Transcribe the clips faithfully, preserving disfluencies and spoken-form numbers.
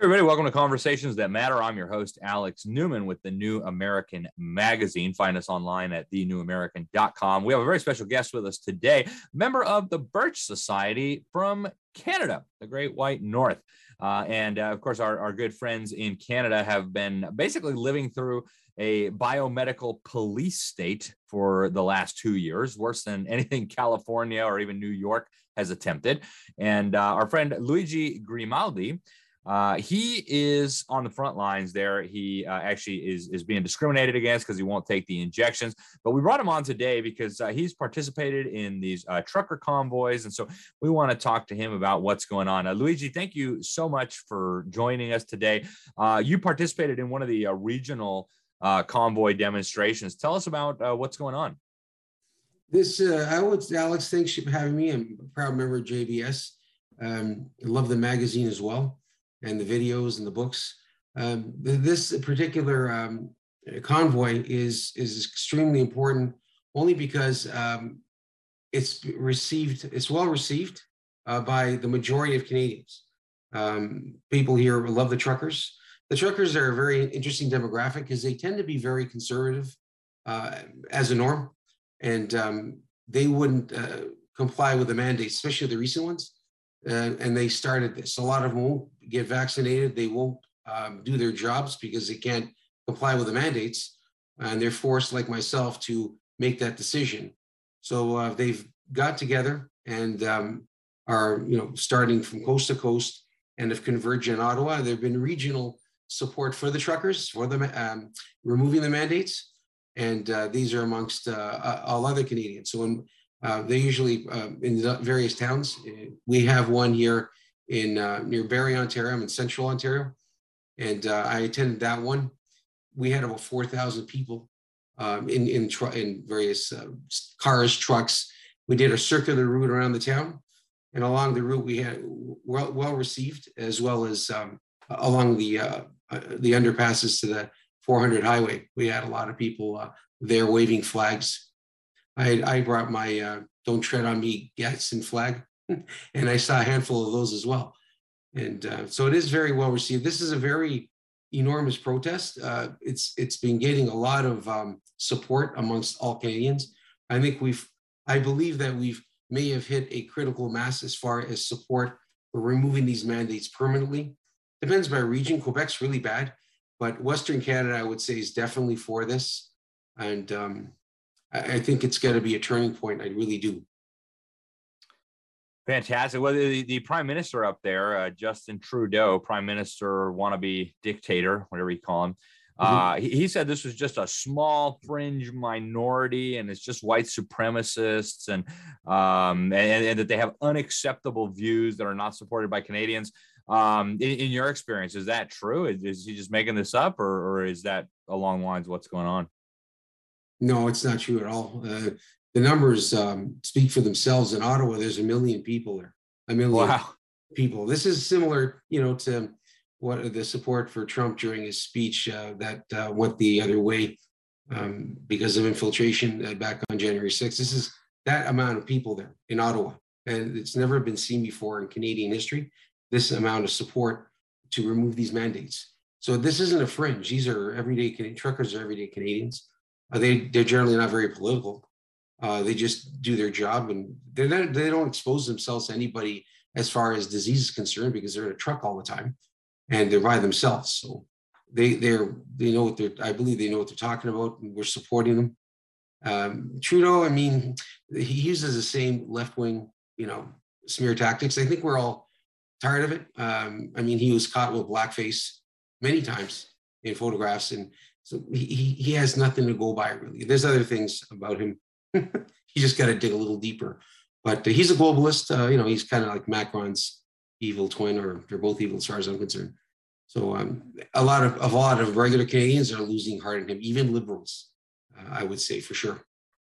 Everybody, welcome to Conversations That Matter. I'm your host, Alex Newman, with the New American Magazine. Find us online at the new american dot com. We have a very special guest with us today, member of the Birch Society from Canada, the Great White North. Uh, and, uh, of course, our, our good friends in Canada have been basically living through a biomedical police state for the last two years, worse than anything California or even New York has attempted. And uh, our friend Luigi Grimaldi, Uh, he is on the front lines there. He uh, actually is, is being discriminated against because he won't take the injections. But we brought him on today because uh, he's participated in these uh, trucker convoys. And so we want to talk to him about what's going on. Uh, Luigi, thank you so much for joining us today. Uh, you participated in one of the uh, regional uh, convoy demonstrations. Tell us about uh, what's going on. This, uh, I would, Alex, thanks for having me. I'm a proud member of J B S. Um, I love the magazine as well, and the videos and the books. Um, this particular um, convoy is, is extremely important only because um, it's received, it's well received uh, by the majority of Canadians. Um, people here love the truckers. The truckers are a very interesting demographic because they tend to be very conservative uh, as a norm, and um, they wouldn't uh, comply with the mandates, especially the recent ones. Uh, and they started this. A lot of them won't get vaccinated. They won't um, do their jobs because they can't comply with the mandates. And they're forced, like myself, to make that decision. So uh, they've got together and um, are, you know, starting from coast to coast and have converged in Ottawa. There have been regional support for the truckers, for them um, removing the mandates. And uh, these are amongst uh, all other Canadians. So when Uh, they usually uh, in various towns. We have one here in uh, near Barrie, Ontario. I'm in central Ontario, and uh, I attended that one. We had about four thousand people um, in in, tr- in various uh, cars, trucks. We did a circular route around the town, and along the route we had well well received, as well as um, along the uh, uh, the underpasses to the four hundred highway. We had a lot of people uh, there waving flags. I, I brought my uh, Don't Tread on Me Gadsden flag, and I saw a handful of those as well. And uh, so it is very well received. This is a very enormous protest. Uh, it's It's been getting a lot of um, support amongst all Canadians. I think we've, I believe that we've may have hit a critical mass as far as support for removing these mandates permanently. Depends by region. Quebec's really bad, but Western Canada, I would say, is definitely for this. And um, I think it's going to be a turning point. I really do. Fantastic. Well, the, the prime minister up there, uh, Justin Trudeau, prime minister, wannabe dictator, whatever you call him, uh, mm-hmm. he, he said this was just a small fringe minority and it's just white supremacists and, um, and, and that they have unacceptable views that are not supported by Canadians. Um, in, in your experience, is that true? Is, is he just making this up, or, or is that along the lines of what's going on? No, it's not true at all. Uh, the numbers um, speak for themselves. In Ottawa, there's a million people there. A million wow. people. This is similar, you know, to what the support for Trump during his speech uh, that uh, went the other way um, because of infiltration uh, back on January sixth. This is that amount of people there in Ottawa, and it's never been seen before in Canadian history. This amount of support to remove these mandates. So this isn't a fringe. These are everyday Canadian truckers, are everyday Canadians. Uh, they, they're generally not very political. Uh, they just do their job, and they're not, they don't expose themselves to anybody as far as disease is concerned because they're in a truck all the time and they're by themselves. So they they're they know what they're. I believe they know what they're talking about, and we're supporting them. Um, Trudeau, I mean, he uses the same left wing, you know, smear tactics. I think we're all tired of it. Um, I mean, he was caught with blackface many times in photographs, and so he, he has nothing to go by, really. There's other things about him. You just got to dig a little deeper. But uh, he's a globalist. Uh, you know, he's kind of like Macron's evil twin, or they're both evil as far as I'm concerned. So um, a lot of, of a lot of regular Canadians are losing heart in him, even liberals, uh, I would say, for sure.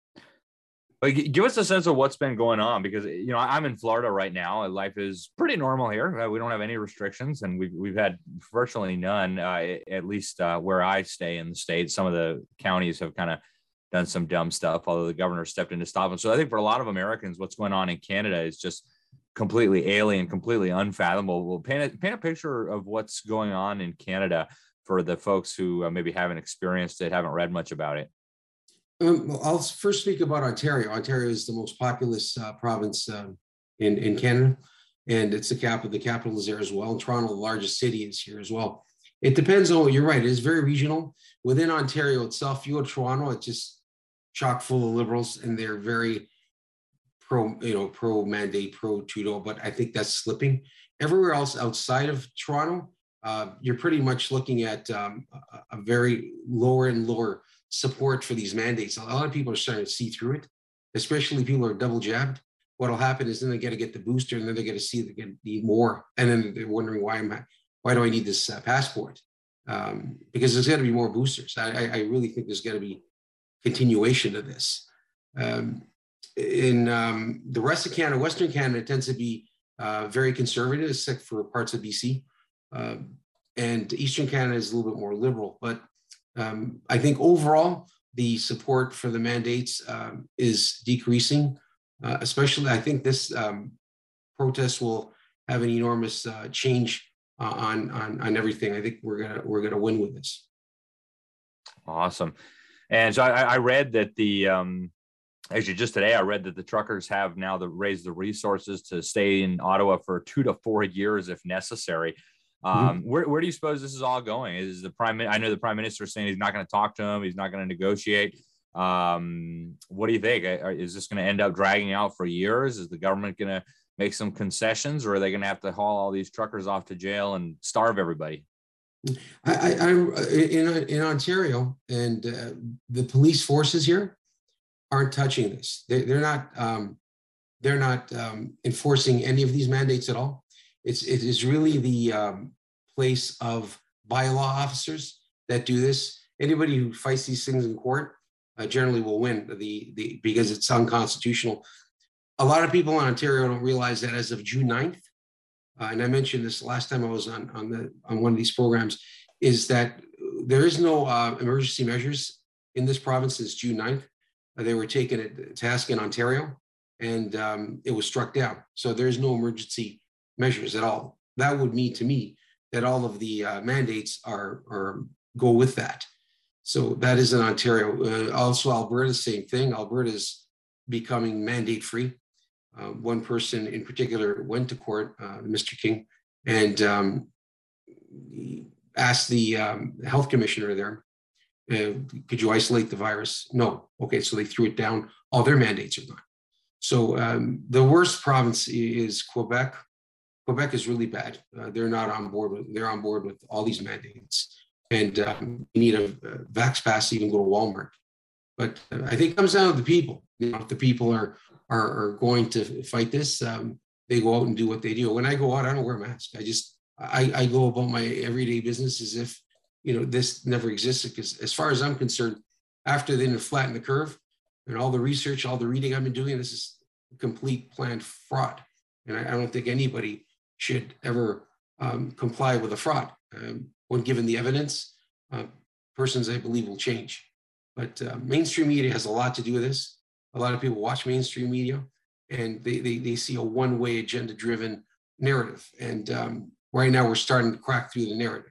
But give us a sense of what's been going on, because, you know, I'm in Florida right now. Life is pretty normal here. Uh, we don't have any restrictions, and we've, we've had virtually none, uh, at least uh, where I stay in the States. Some of the counties have kind of done some dumb stuff, although the governor stepped in to stop them. So I think for a lot of Americans, what's going on in Canada is just completely alien, completely unfathomable. Paint a, paint a picture of what's going on in Canada for the folks who uh, maybe haven't experienced it, haven't read much about it. Um, well, I'll first speak about Ontario. Ontario is the most populous uh, province uh, in, in Canada, and it's the capital. The capital is there as well. And Toronto, the largest city, is here as well. It depends on, you're right, it is very regional. Within Ontario itself, you go to Toronto, it's just chock full of liberals, and they're very pro, you know, pro mandate, pro Trudeau, but I think that's slipping. Everywhere else outside of Toronto, uh, you're pretty much looking at um, a, a very lower and lower support for these mandates. A lot of people are starting to see through it, especially people who are double jabbed. What'll happen is then they got to get the booster, and then they got to see they get need more, and then they're wondering why am I, why do I need this uh, passport? Um, because there's got to be more boosters. I, I really think there's got to be continuation of this. Um, in um, the rest of Canada, Western Canada tends to be uh, very conservative, except for parts of B C, um, and Eastern Canada is a little bit more liberal, but Um, I think overall, the support for the mandates um, is decreasing, uh, especially I think this um, protest will have an enormous uh, change uh, on, on, on everything. I think we're gonna, we're gonna win with this. Awesome. And so I, I read that the, um, actually just today, I read that the truckers have now the, raised the resources to stay in Ottawa for two to four years if necessary. Um, mm-hmm. where, where do you suppose this is all going? Is the prime, I know the prime minister is saying he's not going to talk to him. He's not going to negotiate. Um, what do you think? Is this going to end up dragging out for years? Is the government going to make some concessions, or are they going to have to haul all these truckers off to jail and starve everybody? I, I, I in, in Ontario, and uh, the police forces here aren't touching this. They, they're not, um, they're not um, enforcing any of these mandates at all. It's, it is really the um, place of bylaw officers that do this. Anybody who fights these things in court uh, generally will win the, the, because it's unconstitutional. A lot of people in Ontario don't realize that as of June ninth, uh, and I mentioned this last time I was on, on, the, on one of these programs, is that there is no uh, emergency measures in this province since June ninth. Uh, they were taken at task in Ontario, and um, it was struck down. So there's no emergency measures at all. That would mean to me that all of the uh, mandates are, are go with that. So that is in Ontario. Uh, also, Alberta, same thing. Alberta is becoming mandate free. Uh, one person in particular went to court, uh, Mister King, and um, asked the um, health commissioner there, uh, could you isolate the virus? No. Okay, so they threw it down. All their mandates are gone. So um, the worst province is Quebec. Quebec is really bad. Uh, they're not on board with, they're on board with all these mandates. And um, you need a, a vax pass to even go to Walmart. But uh, I think it comes down to the people. You know, if the people are, are, are going to fight this, um, they go out and do what they do. When I go out, I don't wear a mask. I just, I, I go about my everyday business as if, you know, this never existed. Because as far as I'm concerned, after they didn't flatten the curve and all the research, all the reading I've been doing, this is complete planned fraud. And I, I don't think anybody should ever um, comply with a fraud. Um, when given the evidence, uh, persons I believe will change. But uh, mainstream media has a lot to do with this. A lot of people watch mainstream media, and they, they, they see a one-way agenda-driven narrative. And um, right now we're starting to crack through the narrative.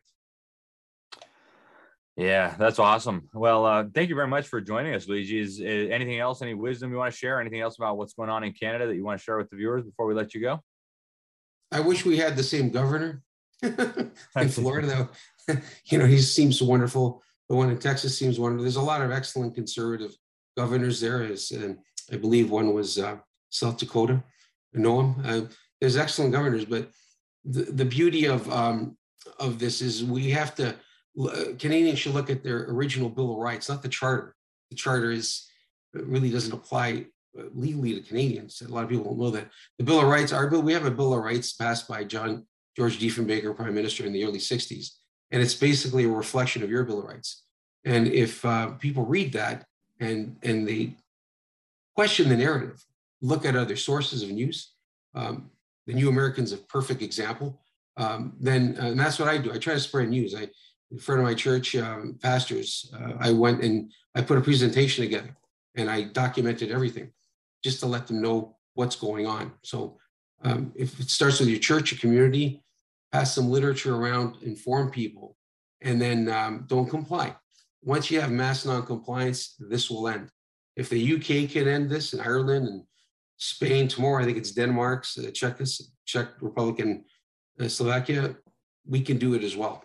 Yeah, that's awesome. Well, uh, thank you very much for joining us, Luigi. Is, is anything else, any wisdom you want to share? Anything else about what's going on in Canada that you want to share with the viewers before we let you go? I wish we had the same governor in Florida. You know, he seems wonderful. The one in Texas seems wonderful. There's a lot of excellent conservative governors there. Is uh, I believe one was uh, South Dakota. I know him. Uh, there's excellent governors, but the, the beauty of um, of this is we have to. Uh, Canadians should look at their original Bill of Rights, not the Charter. The Charter is really doesn't apply legally to Canadians. A lot of people don't know that. The Bill of Rights, our bill, we have a Bill of Rights passed by John George Diefenbaker, Prime Minister, in the early sixties. And it's basically a reflection of your Bill of Rights. And if uh, people read that and, and they question the narrative, look at other sources of news, um, the New American's a perfect example, um, then, uh, and that's what I do. I try to spread news. I, in front of my church um, pastors, uh, I went and I put a presentation together and I documented everything, just to let them know what's going on. So Um, if it starts with your church, your community, pass some literature around, inform people, and then um, don't comply. Once you have mass non-compliance, this will end. If the U K can end this, and Ireland and Spain tomorrow, I think it's Denmark's, uh, Czech, Czech Republic, and uh, Slovakia, we can do it as well.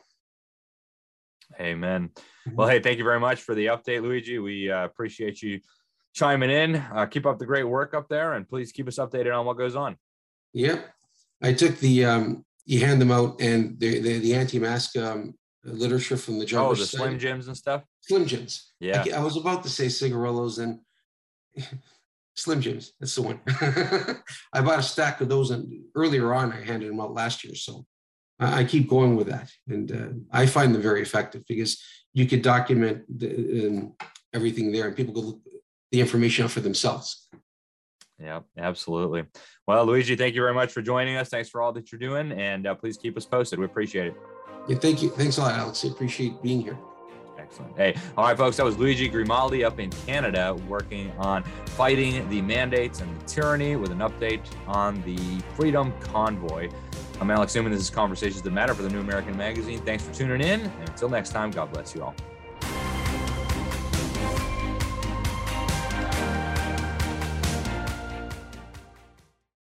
Amen. Well, hey, thank you very much for the update, Luigi. We uh, appreciate you chiming in. Uh, keep up the great work up there, and please keep us updated on what goes on. Yep. I took the, um, you hand them out, and the, the, the anti-mask um, literature from the Joggers. Oh, the Slim Jims and stuff? Slim Jims. Yeah. I, I was about to say cigarillos and Slim Jims. That's the one. I bought a stack of those, and earlier on, I handed them out last year. So I, I keep going with that. And uh, I find them very effective because you could document the, um, everything there, and people could look the information up for themselves. Yeah, absolutely. Well, Luigi, thank you very much for joining us. Thanks for all that you're doing, and uh, please keep us posted. We appreciate it. Yeah, thank you. Thanks a lot, Alex. I appreciate being here. Excellent. Hey, all right, folks, that was Luigi Grimaldi up in Canada working on fighting the mandates and the tyranny with an update on the Freedom Convoy. I'm Alex Newman. This is Conversations That Matter for the New American Magazine. Thanks for tuning in. And until next time, God bless you all.